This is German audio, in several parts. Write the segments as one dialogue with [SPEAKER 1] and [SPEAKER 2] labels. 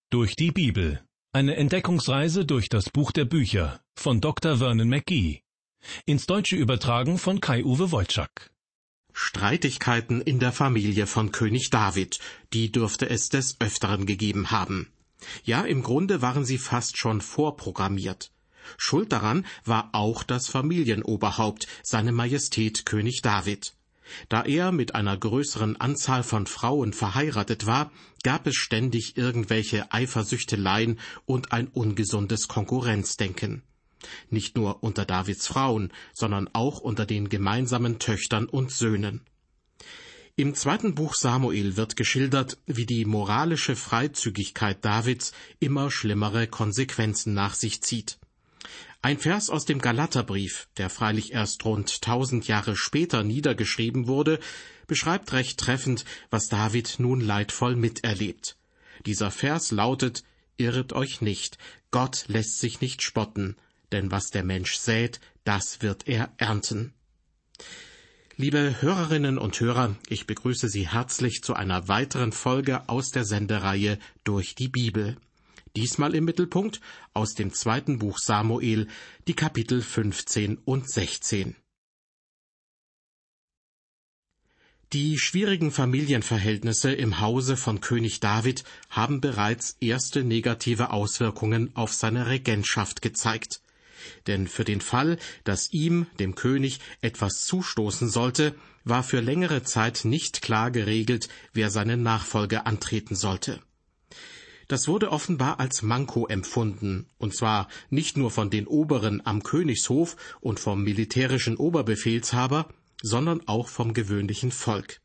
[SPEAKER 1] Durch die Bibel. Eine Entdeckungsreise durch das Buch der Bücher von Dr. Vernon McGee. Ins Deutsche übertragen von Kai-Uwe Wojczak.
[SPEAKER 2] Streitigkeiten in der Familie von König David, die dürfte es des Öfteren gegeben haben. Ja, im Grunde waren sie fast schon vorprogrammiert. Schuld daran war auch das Familienoberhaupt, seine Majestät König David. Da er mit einer größeren Anzahl von Frauen verheiratet war, gab es ständig irgendwelche Eifersüchteleien und ein ungesundes Konkurrenzdenken. Nicht nur unter Davids Frauen, sondern auch unter den gemeinsamen Töchtern und Söhnen. Im 2. Buch Samuel wird geschildert, wie die moralische Freizügigkeit Davids immer schlimmere Konsequenzen nach sich zieht. Ein Vers aus dem Galaterbrief, der freilich erst rund 1000 Jahre später niedergeschrieben wurde, beschreibt recht treffend, was David nun leidvoll miterlebt. Dieser Vers lautet: Irret euch nicht, Gott lässt sich nicht spotten, denn was der Mensch sät, das wird er ernten. Liebe Hörerinnen und Hörer, ich begrüße Sie herzlich zu einer weiteren Folge aus der Sendereihe Durch die Bibel. Diesmal im Mittelpunkt aus dem 2. Buch Samuel, die Kapitel 15 und 16. Die schwierigen Familienverhältnisse im Hause von König David haben bereits erste negative Auswirkungen auf seine Regentschaft gezeigt. Denn für den Fall, dass ihm, dem König, etwas zustoßen sollte, war für längere Zeit nicht klar geregelt, wer seine Nachfolge antreten sollte. Das wurde offenbar als Manko empfunden, und zwar nicht nur von den Oberen am Königshof und vom militärischen Oberbefehlshaber, sondern auch vom gewöhnlichen Volk.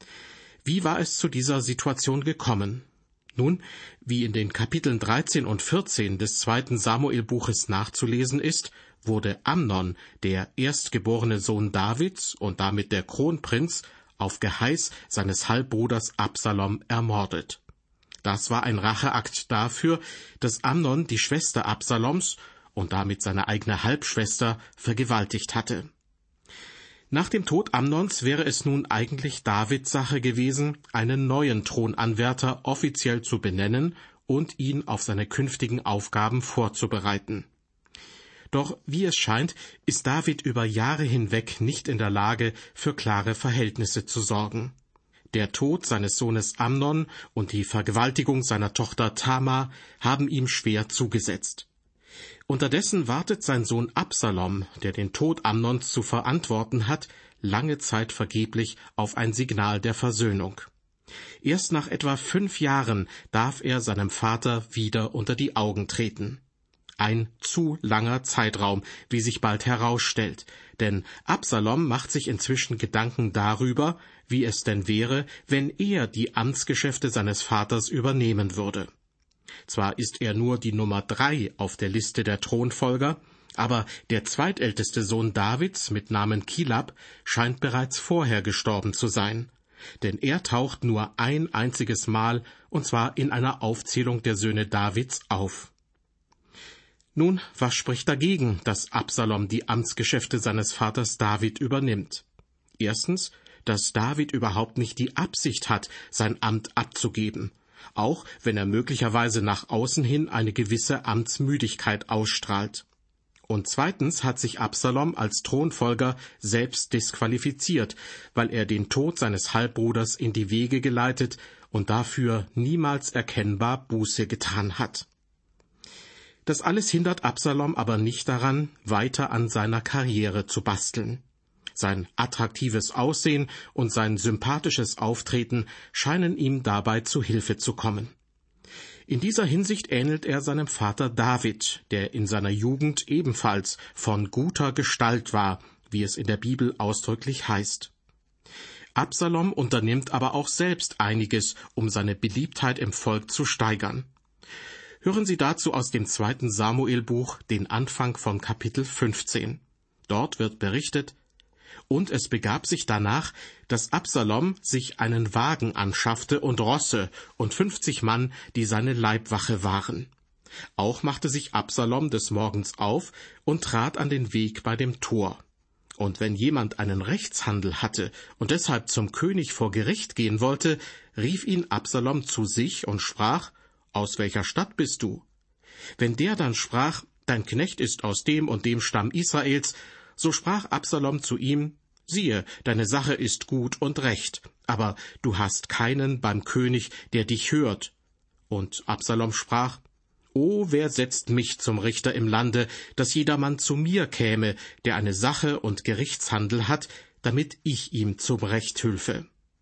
[SPEAKER 2] Wie war es zu dieser Situation gekommen? Nun, wie in den Kapiteln 13 und 14 des 2. Samuelbuches nachzulesen ist, wurde Amnon, der erstgeborene Sohn Davids und damit der Kronprinz, auf Geheiß seines Halbbruders Absalom ermordet. Das war ein Racheakt dafür, dass Amnon die Schwester Absaloms und damit seine eigene Halbschwester vergewaltigt hatte. Nach dem Tod Amnons wäre es nun eigentlich Davids Sache gewesen, einen neuen Thronanwärter offiziell zu benennen und ihn auf seine künftigen Aufgaben vorzubereiten. Doch wie es scheint, ist David über Jahre hinweg nicht in der Lage, für klare Verhältnisse zu sorgen. Der Tod seines Sohnes Amnon und die Vergewaltigung seiner Tochter Tamar haben ihm schwer zugesetzt. Unterdessen wartet sein Sohn Absalom, der den Tod Amnons zu verantworten hat, lange Zeit vergeblich auf ein Signal der Versöhnung. Erst nach etwa 5 Jahren darf er seinem Vater wieder unter die Augen treten. Ein zu langer Zeitraum, wie sich bald herausstellt, denn Absalom macht sich inzwischen Gedanken darüber, wie es denn wäre, wenn er die Amtsgeschäfte seines Vaters übernehmen würde. Zwar ist er nur die Nummer 3 auf der Liste der Thronfolger, aber der zweitälteste Sohn Davids mit Namen Kilab scheint bereits vorher gestorben zu sein, denn er taucht nur ein einziges Mal, und zwar in einer Aufzählung der Söhne Davids, auf. Nun, was spricht dagegen, dass Absalom die Amtsgeschäfte seines Vaters David übernimmt? Erstens, dass David überhaupt nicht die Absicht hat, sein Amt abzugeben, auch wenn er möglicherweise nach außen hin eine gewisse Amtsmüdigkeit ausstrahlt. Und zweitens hat sich Absalom als Thronfolger selbst disqualifiziert, weil er den Tod seines Halbbruders in die Wege geleitet und dafür niemals erkennbar Buße getan hat. Das alles hindert Absalom aber nicht daran, weiter an seiner Karriere zu basteln. Sein attraktives Aussehen und sein sympathisches Auftreten scheinen ihm dabei zu Hilfe zu kommen. In dieser Hinsicht ähnelt er seinem Vater David, der in seiner Jugend ebenfalls von guter Gestalt war, wie es in der Bibel ausdrücklich heißt. Absalom unternimmt aber auch selbst einiges, um seine Beliebtheit im Volk zu steigern. Hören Sie dazu aus dem 2. Samuelbuch den Anfang von Kapitel 15. Dort wird berichtet: Und es begab sich danach, dass Absalom sich einen Wagen anschaffte und Rosse und 50 Mann, die seine Leibwache waren. Auch machte sich Absalom des Morgens auf und trat an den Weg bei dem Tor. Und wenn jemand einen Rechtshandel hatte und deshalb zum König vor Gericht gehen wollte, rief ihn Absalom zu sich und sprach: aus welcher Stadt bist du? Wenn der dann sprach, dein Knecht ist aus dem und dem Stamm Israels, so sprach Absalom zu ihm, siehe, deine Sache ist gut und recht, aber du hast keinen beim König, der dich hört. Und Absalom sprach, O, wer setzt mich zum Richter im Lande, dass jedermann zu mir käme, der eine Sache und Gerichtshandel hat, damit ich ihm zum Recht hülfe.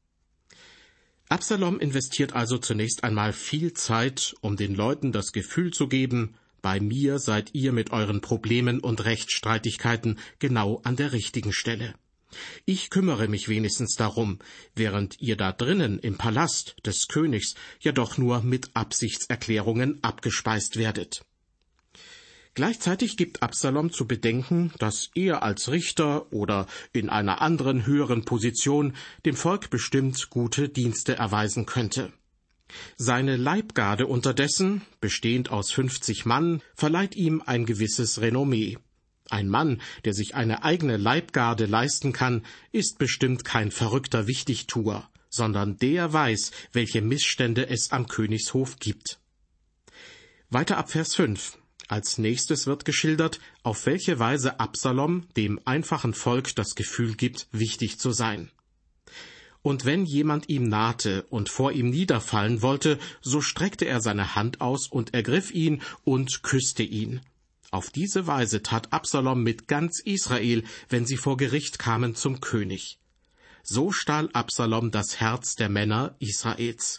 [SPEAKER 2] Absalom investiert also zunächst einmal viel Zeit, um den Leuten das Gefühl zu geben, bei mir seid ihr mit euren Problemen und Rechtsstreitigkeiten genau an der richtigen Stelle. Ich kümmere mich wenigstens darum, während ihr da drinnen im Palast des Königs ja doch nur mit Absichtserklärungen abgespeist werdet. Gleichzeitig gibt Absalom zu bedenken, dass er als Richter oder in einer anderen höheren Position dem Volk bestimmt gute Dienste erweisen könnte. Seine Leibgarde unterdessen, bestehend aus 50 Mann, verleiht ihm ein gewisses Renommee. Ein Mann, der sich eine eigene Leibgarde leisten kann, ist bestimmt kein verrückter Wichtigtuer, sondern der weiß, welche Missstände es am Königshof gibt. Weiter ab Vers 5. Als nächstes wird geschildert, auf welche Weise Absalom dem einfachen Volk das Gefühl gibt, wichtig zu sein. Und wenn jemand ihm nahte und vor ihm niederfallen wollte, so streckte er seine Hand aus und ergriff ihn und küsste ihn. Auf diese Weise tat Absalom mit ganz Israel, wenn sie vor Gericht kamen zum König. So stahl Absalom das Herz der Männer Israels.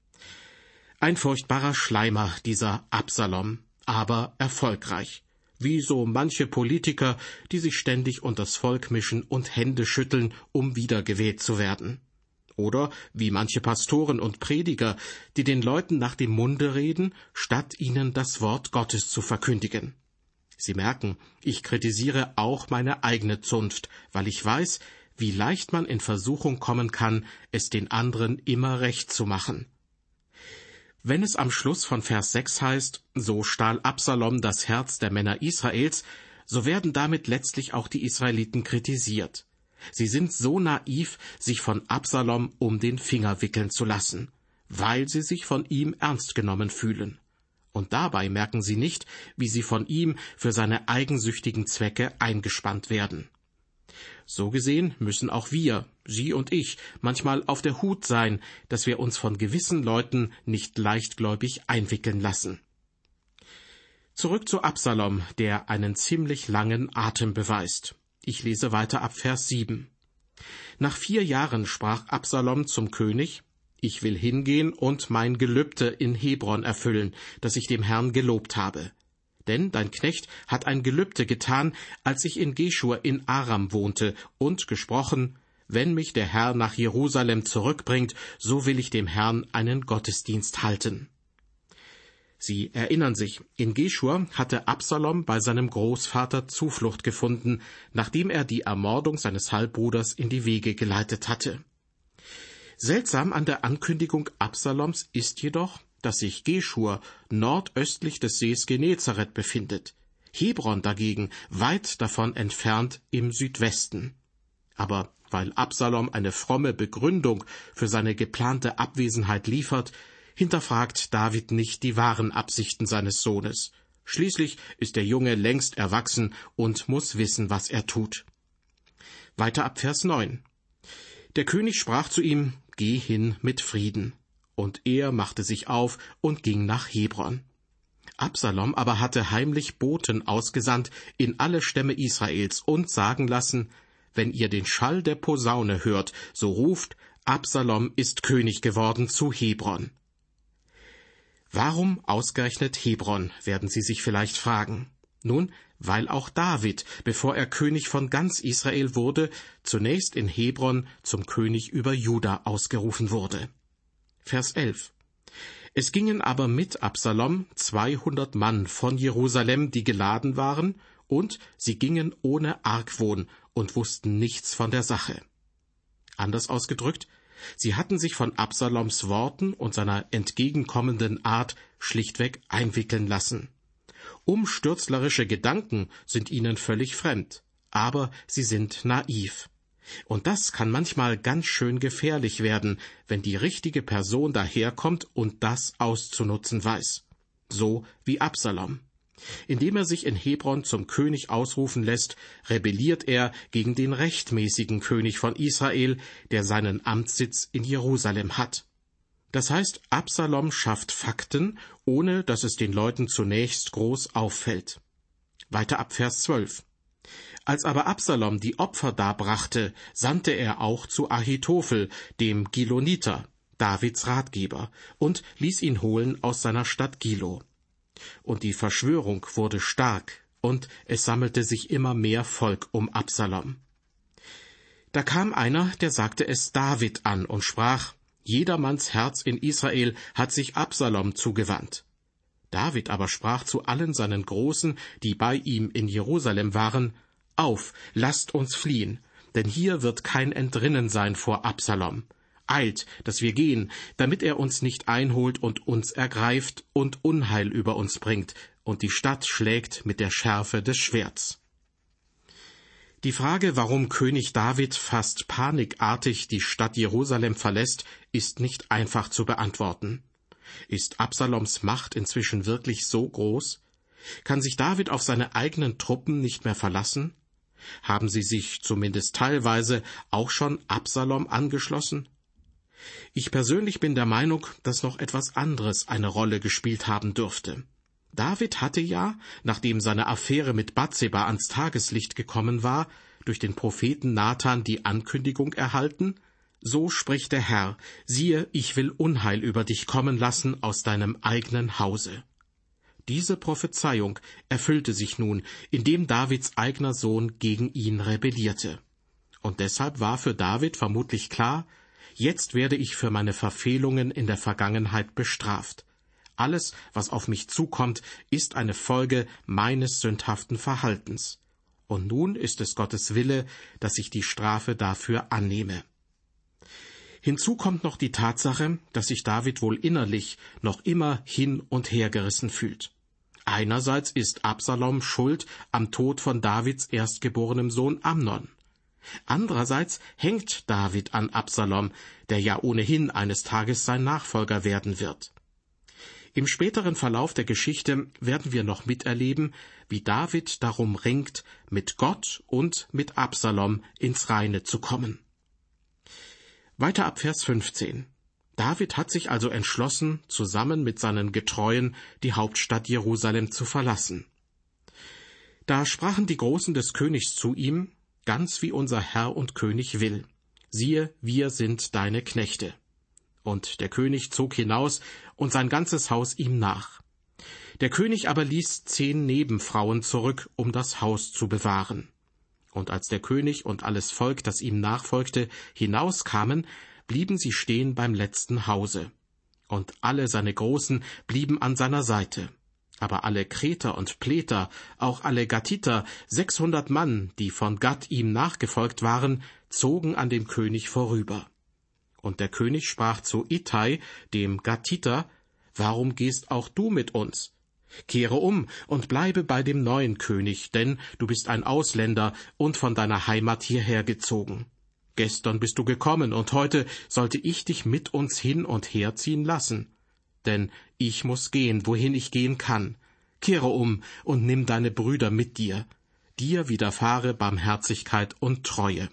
[SPEAKER 2] Ein furchtbarer Schleimer, dieser Absalom, aber erfolgreich. Wie so manche Politiker, die sich ständig unters Volk mischen und Hände schütteln, um wiedergewählt zu werden. Oder wie manche Pastoren und Prediger, die den Leuten nach dem Munde reden, statt ihnen das Wort Gottes zu verkündigen. Sie merken, ich kritisiere auch meine eigene Zunft, weil ich weiß, wie leicht man in Versuchung kommen kann, es den anderen immer recht zu machen. Wenn es am Schluss von Vers 6 heißt, so stahl Absalom das Herz der Männer Israels, so werden damit letztlich auch die Israeliten kritisiert. Sie sind so naiv, sich von Absalom um den Finger wickeln zu lassen, weil sie sich von ihm ernst genommen fühlen. Und dabei merken sie nicht, wie sie von ihm für seine eigensüchtigen Zwecke eingespannt werden. So gesehen müssen auch wir, Sie und ich, manchmal auf der Hut sein, dass wir uns von gewissen Leuten nicht leichtgläubig einwickeln lassen. Zurück zu Absalom, der einen ziemlich langen Atem beweist. Ich lese weiter ab Vers 7. Nach 4 Jahren sprach Absalom zum König, ich will hingehen und mein Gelübde in Hebron erfüllen, das ich dem Herrn gelobt habe. Denn dein Knecht hat ein Gelübde getan, als ich in Geschur in Aram wohnte, und gesprochen, wenn mich der Herr nach Jerusalem zurückbringt, so will ich dem Herrn einen Gottesdienst halten. Sie erinnern sich, in Geschur hatte Absalom bei seinem Großvater Zuflucht gefunden, nachdem er die Ermordung seines Halbbruders in die Wege geleitet hatte. Seltsam an der Ankündigung Absaloms ist jedoch, dass sich Geschur nordöstlich des Sees Genezareth befindet, Hebron dagegen weit davon entfernt im Südwesten. Aber weil Absalom eine fromme Begründung für seine geplante Abwesenheit liefert, hinterfragt David nicht die wahren Absichten seines Sohnes. Schließlich ist der Junge längst erwachsen und muss wissen, was er tut. Weiter ab Vers 9. Der König sprach zu ihm, geh hin mit Frieden. Und er machte sich auf und ging nach Hebron. Absalom aber hatte heimlich Boten ausgesandt in alle Stämme Israels und sagen lassen, wenn ihr den Schall der Posaune hört, so ruft, Absalom ist König geworden zu Hebron. Warum ausgerechnet Hebron, werden Sie sich vielleicht fragen. Nun, weil auch David, bevor er König von ganz Israel wurde, zunächst in Hebron zum König über Juda ausgerufen wurde. Vers 11. Es gingen aber mit Absalom 200 Mann von Jerusalem, die geladen waren, und sie gingen ohne Argwohn und wussten nichts von der Sache. Anders ausgedrückt, sie hatten sich von Absaloms Worten und seiner entgegenkommenden Art schlichtweg einwickeln lassen. Umstürzlerische Gedanken sind ihnen völlig fremd, aber sie sind naiv. Und das kann manchmal ganz schön gefährlich werden, wenn die richtige Person daherkommt und das auszunutzen weiß. So wie Absalom. Indem er sich in Hebron zum König ausrufen lässt, rebelliert er gegen den rechtmäßigen König von Israel, der seinen Amtssitz in Jerusalem hat. Das heißt, Absalom schafft Fakten, ohne dass es den Leuten zunächst groß auffällt. Weiter ab Vers 12. Als aber Absalom die Opfer darbrachte, sandte er auch zu Ahitophel, dem Giloniter, Davids Ratgeber, und ließ ihn holen aus seiner Stadt Gilo. Und die Verschwörung wurde stark, und es sammelte sich immer mehr Volk um Absalom. Da kam einer, der sagte es David an und sprach: Jedermanns Herz in Israel hat sich Absalom zugewandt. David aber sprach zu allen seinen Großen, die bei ihm in Jerusalem waren: Auf, lasst uns fliehen, denn hier wird kein Entrinnen sein vor Absalom. Eilt, dass wir gehen, damit er uns nicht einholt und uns ergreift und Unheil über uns bringt und die Stadt schlägt mit der Schärfe des Schwerts. Die Frage, warum König David fast panikartig die Stadt Jerusalem verlässt, ist nicht einfach zu beantworten. Ist Absaloms Macht inzwischen wirklich so groß? Kann sich David auf seine eigenen Truppen nicht mehr verlassen? Haben sie sich zumindest teilweise auch schon Absalom angeschlossen? Ich persönlich bin der Meinung, dass noch etwas anderes eine Rolle gespielt haben dürfte. David hatte ja, nachdem seine Affäre mit Bathseba ans Tageslicht gekommen war, durch den Propheten Nathan die Ankündigung erhalten: So spricht der Herr, siehe, ich will Unheil über dich kommen lassen aus deinem eigenen Hause. Diese Prophezeiung erfüllte sich nun, indem Davids eigener Sohn gegen ihn rebellierte. Und deshalb war für David vermutlich klar: Jetzt werde ich für meine Verfehlungen in der Vergangenheit bestraft. Alles, was auf mich zukommt, ist eine Folge meines sündhaften Verhaltens. Und nun ist es Gottes Wille, dass ich die Strafe dafür annehme. Hinzu kommt noch die Tatsache, dass sich David wohl innerlich noch immer hin und her gerissen fühlt. Einerseits ist Absalom schuld am Tod von Davids erstgeborenem Sohn Amnon. Andererseits hängt David an Absalom, der ja ohnehin eines Tages sein Nachfolger werden wird. Im späteren Verlauf der Geschichte werden wir noch miterleben, wie David darum ringt, mit Gott und mit Absalom ins Reine zu kommen. Weiter ab Vers 15. David hat sich also entschlossen, zusammen mit seinen Getreuen die Hauptstadt Jerusalem zu verlassen. Da sprachen die Großen des Königs zu ihm: Ganz wie unser Herr und König will. Siehe, wir sind deine Knechte. Und der König zog hinaus und sein ganzes Haus ihm nach. Der König aber ließ 10 Nebenfrauen zurück, um das Haus zu bewahren. Und als der König und alles Volk, das ihm nachfolgte, hinauskamen, blieben sie stehen beim letzten Hause. Und alle seine Großen blieben an seiner Seite. Aber alle Kreter und Pleter, auch alle Gatiter, 600 Mann, die von Gat ihm nachgefolgt waren, zogen an dem König vorüber. Und der König sprach zu Ittai, dem Gatiter: Warum gehst auch du mit uns? Kehre um und bleibe bei dem neuen König, denn du bist ein Ausländer und von deiner Heimat hierher gezogen. Gestern bist du gekommen, und heute sollte ich dich mit uns hin und her ziehen lassen. Denn ich muß gehen, wohin ich gehen kann. Kehre um und nimm deine Brüder mit dir. Dir widerfahre Barmherzigkeit und Treue.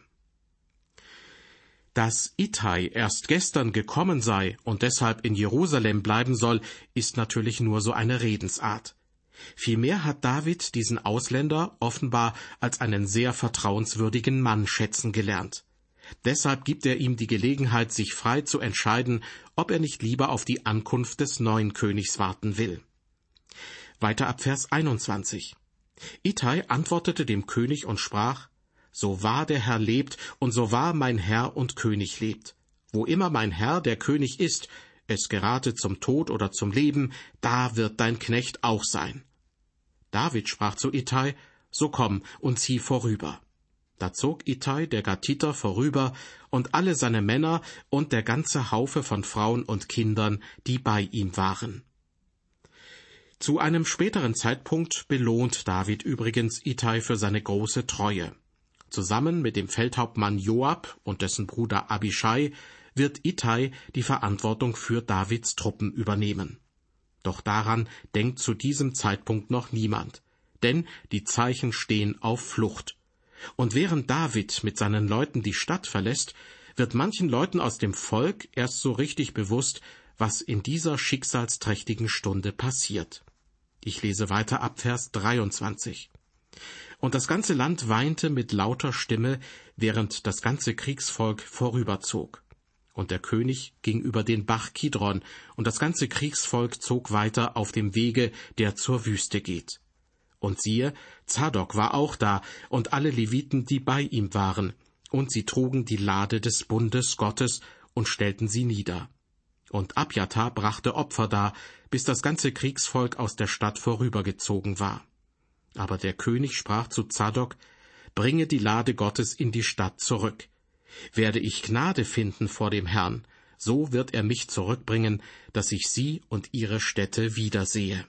[SPEAKER 2] Dass Ittai erst gestern gekommen sei und deshalb in Jerusalem bleiben soll, ist natürlich nur so eine Redensart. Vielmehr hat David diesen Ausländer offenbar als einen sehr vertrauenswürdigen Mann schätzen gelernt. Deshalb gibt er ihm die Gelegenheit, sich frei zu entscheiden, ob er nicht lieber auf die Ankunft des neuen Königs warten will. Weiter ab Vers 21. Ittai antwortete dem König und sprach: So wahr der Herr lebt und so wahr mein Herr und König lebt. Wo immer mein Herr, der König, ist, es gerate zum Tod oder zum Leben, da wird dein Knecht auch sein. David sprach zu Ittai: So komm und zieh vorüber. Da zog Ittai, der Gatiter, vorüber, und alle seine Männer und der ganze Haufe von Frauen und Kindern, die bei ihm waren. Zu einem späteren Zeitpunkt belohnt David übrigens Ittai für seine große Treue. Zusammen mit dem Feldhauptmann Joab und dessen Bruder Abischai wird Ittai die Verantwortung für Davids Truppen übernehmen. Doch daran denkt zu diesem Zeitpunkt noch niemand, denn die Zeichen stehen auf Flucht. Und während David mit seinen Leuten die Stadt verlässt, wird manchen Leuten aus dem Volk erst so richtig bewusst, was in dieser schicksalsträchtigen Stunde passiert. Ich lese weiter ab Vers 23. Und das ganze Land weinte mit lauter Stimme, während das ganze Kriegsvolk vorüberzog. Und der König ging über den Bach Kidron, und das ganze Kriegsvolk zog weiter auf dem Wege, der zur Wüste geht. Und siehe, Zadok war auch da, und alle Leviten, die bei ihm waren, und sie trugen die Lade des Bundes Gottes und stellten sie nieder. Und Abjatar brachte Opfer dar, bis das ganze Kriegsvolk aus der Stadt vorübergezogen war. Aber der König sprach zu Zadok: Bringe die Lade Gottes in die Stadt zurück. Werde ich Gnade finden vor dem Herrn, so wird er mich zurückbringen, dass ich sie und ihre Städte wiedersehe.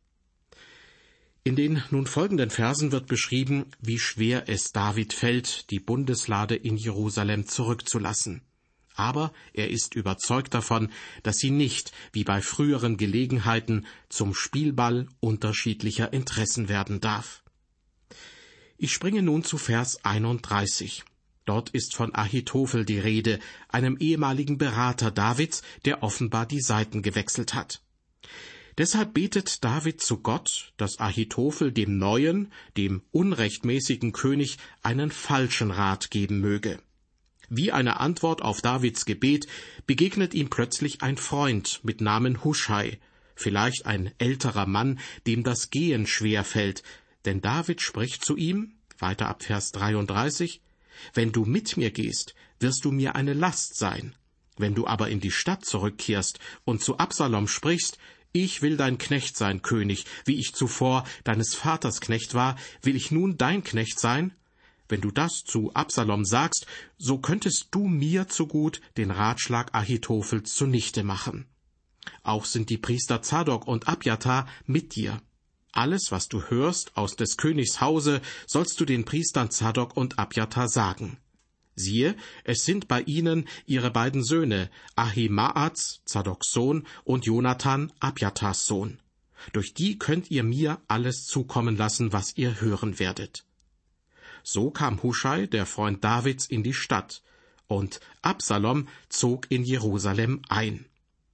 [SPEAKER 2] In den nun folgenden Versen wird beschrieben, wie schwer es David fällt, die Bundeslade in Jerusalem zurückzulassen. Aber er ist überzeugt davon, dass sie nicht, wie bei früheren Gelegenheiten, zum Spielball unterschiedlicher Interessen werden darf. Ich springe nun zu Vers 31. Dort ist von Ahitophel die Rede, einem ehemaligen Berater Davids, der offenbar die Seiten gewechselt hat. Deshalb betet David zu Gott, dass Ahitophel dem neuen, dem unrechtmäßigen König einen falschen Rat geben möge. Wie eine Antwort auf Davids Gebet begegnet ihm plötzlich ein Freund mit Namen Huschai, vielleicht ein älterer Mann, dem das Gehen schwer fällt, denn David spricht zu ihm, weiter ab Vers 33, »Wenn du mit mir gehst, wirst du mir eine Last sein. Wenn du aber in die Stadt zurückkehrst und zu Absalom sprichst, ich will dein Knecht sein, König, wie ich zuvor deines Vaters Knecht war, will ich nun dein Knecht sein? Wenn du das zu Absalom sagst, so könntest du mir zugut den Ratschlag Ahitophels zunichte machen. Auch sind die Priester Zadok und Abjatar mit dir. Alles, was du hörst aus des Königs Hause, sollst du den Priestern Zadok und Abjatar sagen. Siehe, es sind bei ihnen ihre beiden Söhne, Ahimaaz, Zadoks Sohn, und Jonathan, Abjatars Sohn. Durch die könnt ihr mir alles zukommen lassen, was ihr hören werdet. So kam Huschai, der Freund Davids, in die Stadt, und Absalom zog in Jerusalem ein.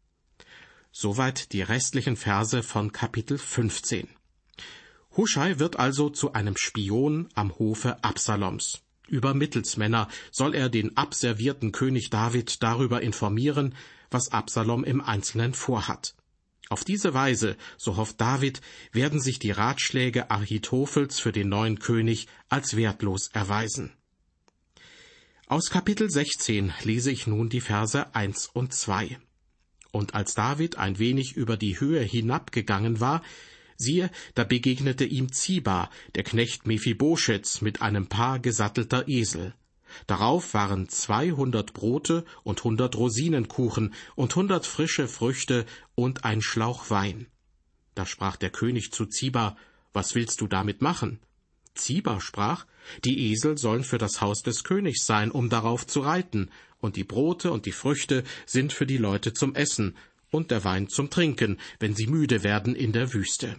[SPEAKER 2] Soweit die restlichen Verse von Kapitel 15. Huschai wird also zu einem Spion am Hofe Absaloms. Über Mittelsmänner soll er den abservierten König David darüber informieren, was Absalom im Einzelnen vorhat. Auf diese Weise, so hofft David, werden sich die Ratschläge Ahitophels für den neuen König als wertlos erweisen. Aus Kapitel 16 lese ich nun die Verse 1 und 2. Und als David ein wenig über die Höhe hinabgegangen war, siehe, da begegnete ihm Ziba, der Knecht Mephibosheths, mit einem Paar gesattelter Esel. Darauf waren 200 Brote und 100 Rosinenkuchen und 100 frische Früchte und ein Schlauch Wein. Da sprach der König zu Ziba: Was willst du damit machen? Ziba sprach: Die Esel sollen für das Haus des Königs sein, um darauf zu reiten, und die Brote und die Früchte sind für die Leute zum Essen, und der Wein zum Trinken, wenn sie müde werden in der Wüste.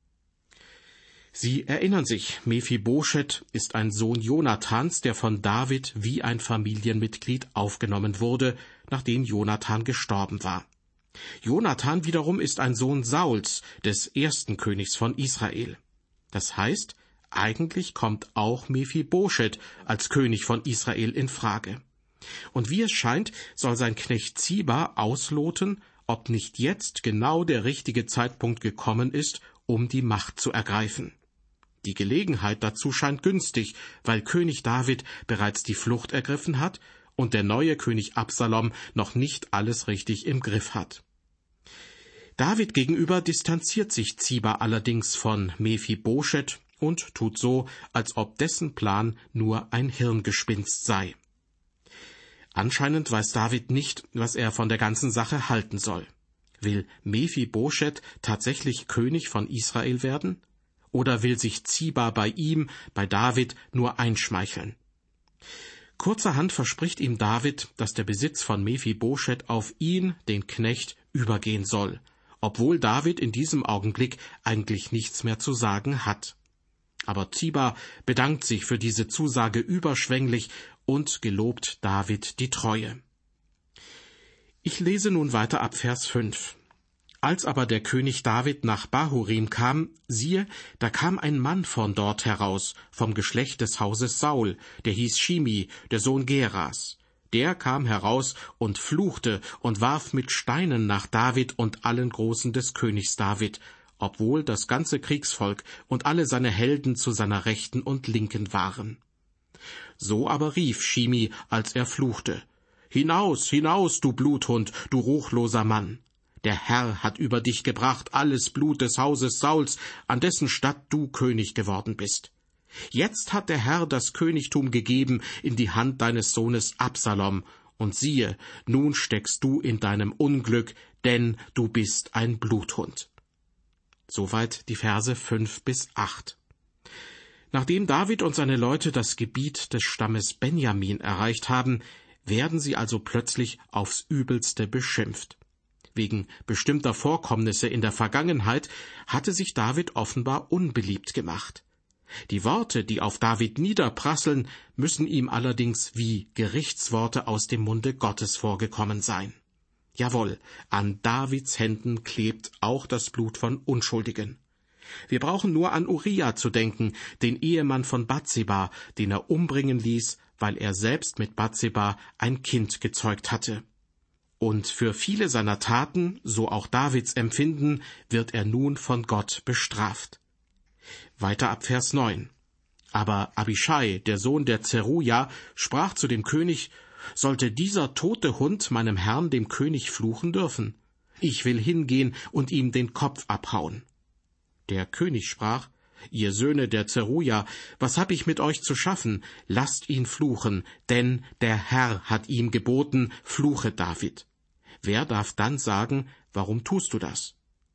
[SPEAKER 2] Sie erinnern sich, Mephibosheth ist ein Sohn Jonathans, der von David wie ein Familienmitglied aufgenommen wurde, nachdem Jonathan gestorben war. Jonathan wiederum ist ein Sohn Sauls, des ersten Königs von Israel. Das heißt, eigentlich kommt auch Mephibosheth als König von Israel in Frage. Und wie es scheint, soll sein Knecht Ziba ausloten, ob nicht jetzt genau der richtige Zeitpunkt gekommen ist, um die Macht zu ergreifen. Die Gelegenheit dazu scheint günstig, weil König David bereits die Flucht ergriffen hat und der neue König Absalom noch nicht alles richtig im Griff hat. David gegenüber distanziert sich Ziba allerdings von Mephibosheth und tut so, als ob dessen Plan nur ein Hirngespinst sei. Anscheinend weiß David nicht, was er von der ganzen Sache halten soll. Will Mephibosheth tatsächlich König von Israel werden? Oder will sich Ziba bei ihm, bei David, nur einschmeicheln? Kurzerhand verspricht ihm David, dass der Besitz von Mephibosheth auf ihn, den Knecht, übergehen soll, obwohl David in diesem Augenblick eigentlich nichts mehr zu sagen hat. Aber Ziba bedankt sich für diese Zusage überschwänglich und gelobt David die Treue. Ich lese nun weiter ab Vers 5. Als aber der König David nach Bahurim kam, siehe, da kam ein Mann von dort heraus, vom Geschlecht des Hauses Saul, der hieß Shimi, der Sohn Geras. Der kam heraus und fluchte und warf mit Steinen nach David und allen Großen des Königs David, obwohl das ganze Kriegsvolk und alle seine Helden zu seiner Rechten und Linken waren. So aber rief Shimi, als er fluchte: »Hinaus, hinaus, du Bluthund, du ruchloser Mann! Der Herr hat über dich gebracht alles Blut des Hauses Sauls, an dessen Statt du König geworden bist. Jetzt hat der Herr das Königtum gegeben in die Hand deines Sohnes Absalom, und siehe, nun steckst du in deinem Unglück, denn du bist ein Bluthund.« Soweit die Verse 5 bis 8. Nachdem David und seine Leute das Gebiet des Stammes Benjamin erreicht haben, werden sie also plötzlich aufs Übelste beschimpft. Wegen bestimmter Vorkommnisse in der Vergangenheit hatte sich David offenbar unbeliebt gemacht. Die Worte, die auf David niederprasseln, müssen ihm allerdings wie Gerichtsworte aus dem Munde Gottes vorgekommen sein. Jawohl, an Davids Händen klebt auch das Blut von Unschuldigen. Wir brauchen nur an Uria zu denken, den Ehemann von Bathseba, den er umbringen ließ, weil er selbst mit Bathseba ein Kind gezeugt hatte. Und für viele seiner Taten, so auch Davids Empfinden, wird er nun von Gott bestraft. Weiter ab Vers 9. Aber Abischai, der Sohn der Zeruja, sprach zu dem König: »Sollte dieser tote Hund meinem Herrn, dem König, fluchen dürfen? Ich will hingehen und ihm den Kopf abhauen.« Der König sprach: »Ihr Söhne der Zeruja, was hab ich mit euch zu schaffen? Lasst ihn fluchen, denn der Herr hat ihm geboten, fluche David. Wer darf dann sagen, warum tust du das?«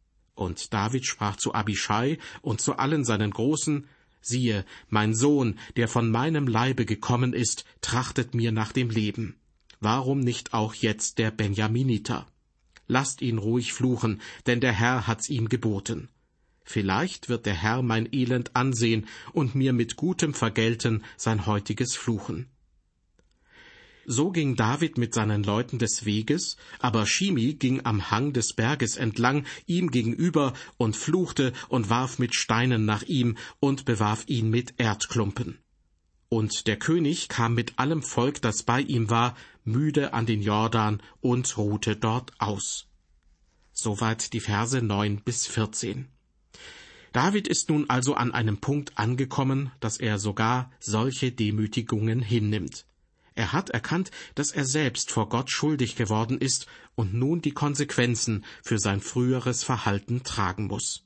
[SPEAKER 2] Und David sprach zu Abischai und zu allen seinen Großen: »Siehe, mein Sohn, der von meinem Leibe gekommen ist, trachtet mir nach dem Leben. Warum nicht auch jetzt der Benjaminiter? Lasst ihn ruhig fluchen, denn der Herr hat's ihm geboten. Vielleicht wird der Herr mein Elend ansehen und mir mit Gutem vergelten sein heutiges Fluchen.« So ging David mit seinen Leuten des Weges, aber Shimi ging am Hang des Berges entlang ihm gegenüber und fluchte und warf mit Steinen nach ihm und bewarf ihn mit Erdklumpen. Und der König kam mit allem Volk, das bei ihm war, müde an den Jordan und ruhte dort aus. Soweit die Verse 9 bis 14. David ist nun also an einem Punkt angekommen, dass er sogar solche Demütigungen hinnimmt. Er hat erkannt, dass er selbst vor Gott schuldig geworden ist und nun die Konsequenzen für sein früheres Verhalten tragen muss.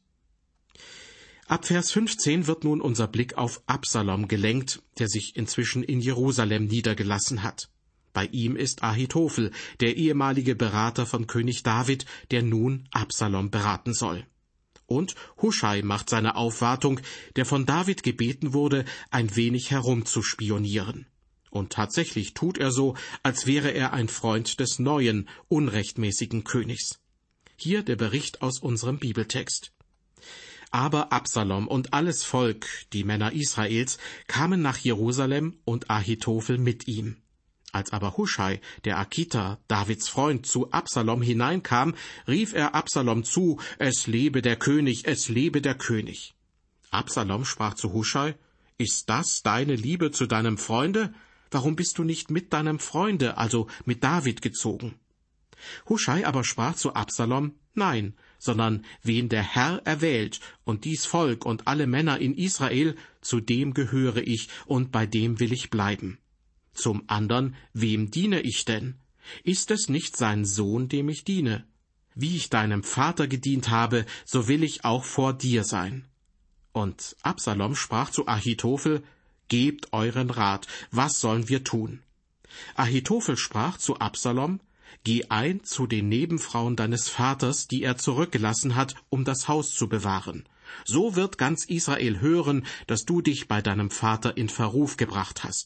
[SPEAKER 2] Ab Vers 15 wird nun unser Blick auf Absalom gelenkt, der sich inzwischen in Jerusalem niedergelassen hat. Bei ihm ist Ahitophel, der ehemalige Berater von König David, der nun Absalom beraten soll. Und Huschai macht seine Aufwartung, der von David gebeten wurde, ein wenig herumzuspionieren. Und tatsächlich tut er so, als wäre er ein Freund des neuen, unrechtmäßigen Königs. Hier der Bericht aus unserem Bibeltext. Aber Absalom und alles Volk, die Männer Israels, kamen nach Jerusalem und Ahitophel mit ihm. Als aber Huschai, der Arkiter, Davids Freund, zu Absalom hineinkam, rief er Absalom zu: »Es lebe der König, es lebe der König!« Absalom sprach zu Huschai: »Ist das deine Liebe zu deinem Freunde? Warum bist du nicht mit deinem Freunde, also mit David, gezogen?« Huschai aber sprach zu Absalom: »Nein, sondern wen der Herr erwählt, und dies Volk und alle Männer in Israel, zu dem gehöre ich, und bei dem will ich bleiben. Zum andern, wem diene ich denn? Ist es nicht sein Sohn, dem ich diene? Wie ich deinem Vater gedient habe, so will ich auch vor dir sein.« Und Absalom sprach zu Ahitophel: »Gebt euren Rat, was sollen wir tun?« Ahitophel sprach zu Absalom: »Geh ein zu den Nebenfrauen deines Vaters, die er zurückgelassen hat, um das Haus zu bewahren. So wird ganz Israel hören, dass du dich bei deinem Vater in Verruf gebracht hast.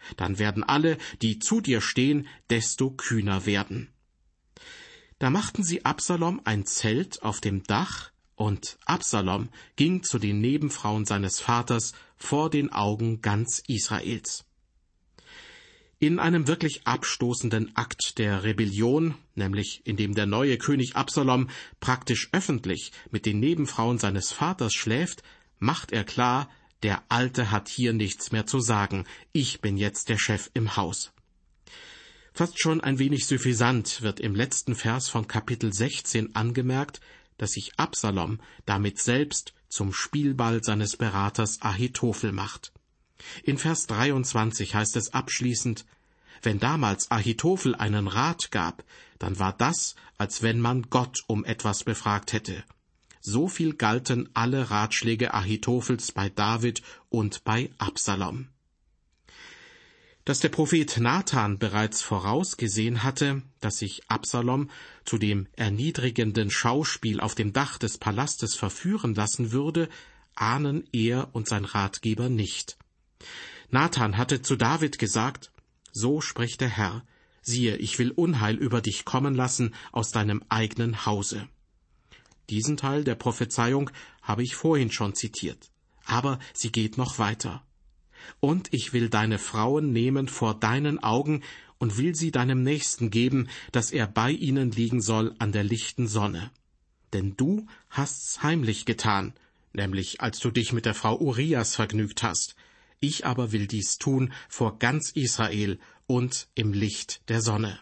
[SPEAKER 2] Dann werden alle, die zu dir stehen, desto kühner werden. Da machten sie Absalom ein Zelt auf dem Dach, und Absalom ging zu den Nebenfrauen seines Vaters vor den Augen ganz Israels. In einem wirklich abstoßenden Akt der Rebellion, nämlich indem der neue König Absalom praktisch öffentlich mit den Nebenfrauen seines Vaters schläft, macht er klar, der Alte hat hier nichts mehr zu sagen, ich bin jetzt der Chef im Haus. Fast schon ein wenig suffisant wird im letzten Vers von Kapitel 16 angemerkt, dass sich Absalom damit selbst zum Spielball seines Beraters Ahitophel macht. In Vers 23 heißt es abschließend: Wenn damals Ahitophel einen Rat gab, dann war das, als wenn man Gott um etwas befragt hätte. So viel galten alle Ratschläge Ahitophels bei David und bei Absalom. Dass der Prophet Nathan bereits vorausgesehen hatte, dass sich Absalom zu dem erniedrigenden Schauspiel auf dem Dach des Palastes verführen lassen würde, ahnen er und sein Ratgeber nicht. Nathan hatte zu David gesagt: So spricht der Herr, siehe, ich will Unheil über dich kommen lassen aus deinem eigenen Hause. Diesen Teil der Prophezeiung habe ich vorhin schon zitiert, aber sie geht noch weiter. Und ich will deine Frauen nehmen vor deinen Augen und will sie deinem Nächsten geben, dass er bei ihnen liegen soll an der lichten Sonne. Denn du hast's heimlich getan, nämlich als du dich mit der Frau Urias vergnügt hast. Ich aber will dies tun vor ganz Israel und im Licht der Sonne.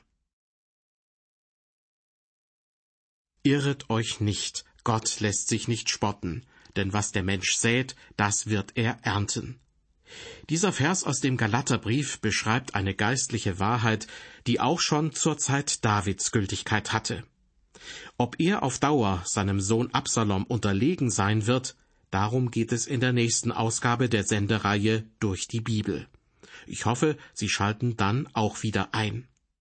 [SPEAKER 2] Irret euch nicht, Gott lässt sich nicht spotten, denn was der Mensch sät, das wird er ernten. Dieser Vers aus dem Galaterbrief beschreibt eine geistliche Wahrheit, die auch schon zur Zeit Davids Gültigkeit hatte. Ob er auf Dauer seinem Sohn Absalom unterlegen sein wird, darum geht es in der nächsten Ausgabe der Sendereihe Durch die Bibel. Ich hoffe, Sie schalten dann auch wieder ein.